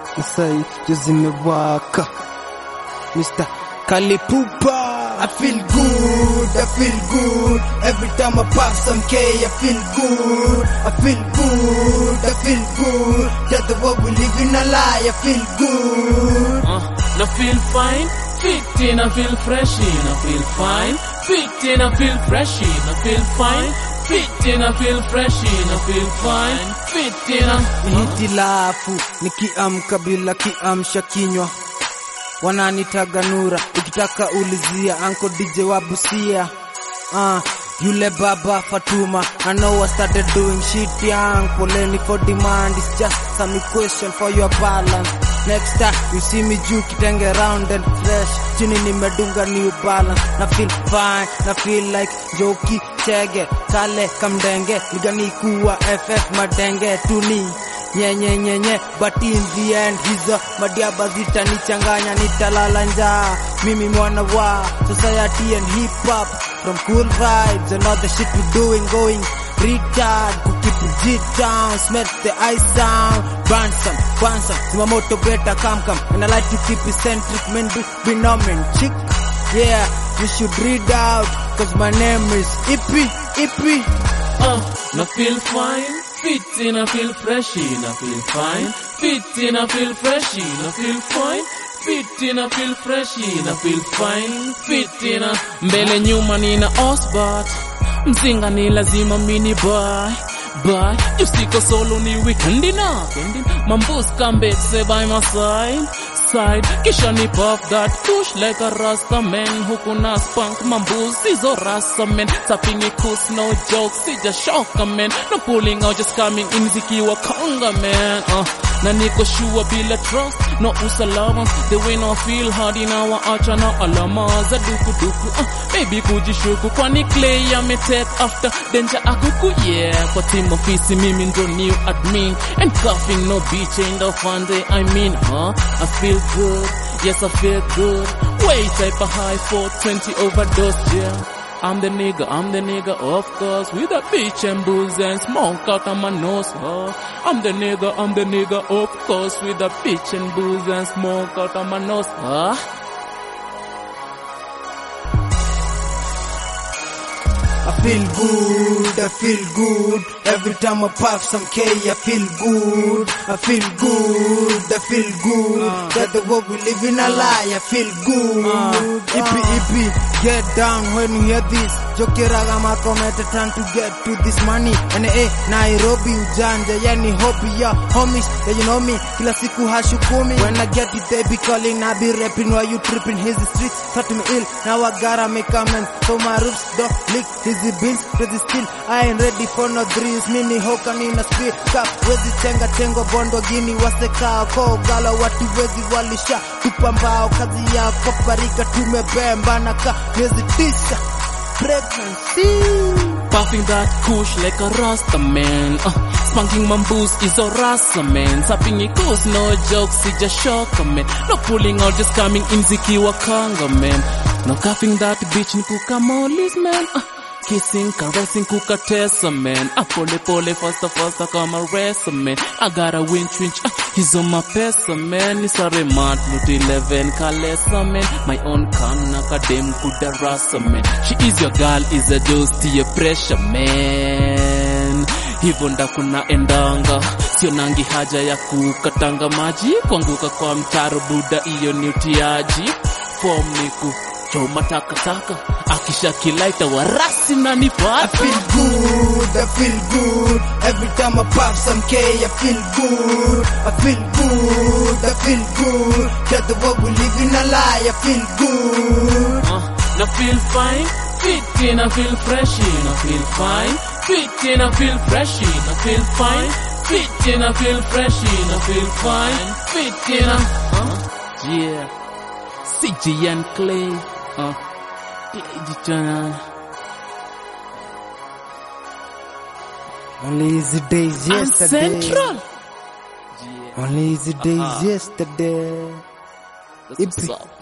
Isai juzi mewaka Mr. Kalipupa. I feel good, I feel good. Every time I pop some K, I feel good. I feel good, I feel good. That's the world we live in a lie, I feel good. I feel fine, fit in, I feel fresh in, I feel fine. Fit in, I feel fresh in, I feel fine. Fit in, I feel fresh in, I feel fine. Fit in, Hitilafu nikiamka bila kiamsha kinywa, wananitaga Nura, ukitaka ulizia Uncle DJ wa Busia. Yule baba Fatuma, I know I started doing shit young. Poleni for demand, it's just some question for your balance. Next time you see me juu kitenge round and fresh, chini nimedunga New Balance. Na feel fine, na feel like Joki Chege Kale Kamdenge, ligani kuwa FF madenge tuni nye, but in the end hizo madiaba zitanichanganya, nitalala njaa. Mimi mwana wa society and hip hop, from cool vibes and all the shit we doing, going retard, to keep it G-town, smell the ice sound, burn some, Zimamoto better come, and I like to keep it centric, men be numbing, chick, yeah, you should read out, cause my name is Ippy. I feel fine. Fit in, I feel fresh in, I feel fine. Fit in, I feel fresh in, I feel fine. Fit in, I feel fresh in, I feel fine. Fit in, mbele nyuma nina Osbart, mzinga ni lazima mini buy. Usiko solo ni weekendi na Mambus come back, say by my side. Kisha ni puff that push like a rasta man. Huku na spunk Mambus izo rasta man. Tapping a coast, no jokes, it just shock man. No pulling out, just coming in zikiwa conga man. Na niko shua bila trust, no usalama. The way no feel hard in our acha na alama za duku. Baby kujishuku kwani clay ya me take after danger akuku. Yeah, kwa team office mimi ndo new admin. And coughing no bitch ain't the fun day I mean, I feel good, yes I feel good. Way type of high 420 overdose, yeah. I'm the nigga, of course, with a bitch and booze and smoke out of my nose, I'm the nigga, of course, with a bitch and booze and smoke out of my nose, I feel good. Every time I pop some K, I feel good. That's the world we live in a lie, I feel good. Ippy, get down when you hear this. Jokeraga makomete trying to get to this money. And Nairobi ujanja, yani hobby ya homies. Yeah, you know me, kila siku hashukumi. When I get it, they be calling, I be rapping while you tripping. His streets start me ill, now I gotta make amends. So my roofs don't leak, his bills, crazy still. I ain't ready for no drills, mini hoka nina speed. Ka, wezi tengo bondo gini, waseka ko gala watu wezi walisha. Tupambao kazi ya koparika tumebemba na ka, wezi tisha. Pregnancy. Puffing that kush like a rasta man. Spanking Mambus is a rasta man. Tapping it goes, no jokes, it just shock man. No pulling out, just coming in zikiwa kanga man. No coughing that bitch ni kuka molis man. Kissing, caressing, kuka tessa man. Pole, faster, come arrest man. I got a winch, he's on my pesa man. Nisare mat, luti 11, kalesa man. My own kam na kadem kuda rasa man. She is your girl, is a dose to your pressure man. Hivyo ndakuna endanga, sio nangi haja ya kukatanga maji. Kuanguka kwa mtaro buda iyo ni utiaji. Form niku choma taka akisha kilaita warasi na nipata. I feel good. Every time I pop some K, I feel good. That the world we live in a lie, I feel good. I feel fine, fit in, I feel fresh in, I feel fine. Fit in, I feel fresh in, I feel fine. Fit in, I feel fresh in, I feel fine. Fit in, yeah. CG and Clay, Only easy days yesterday. Central. Only easy days yesterday. That's what's up.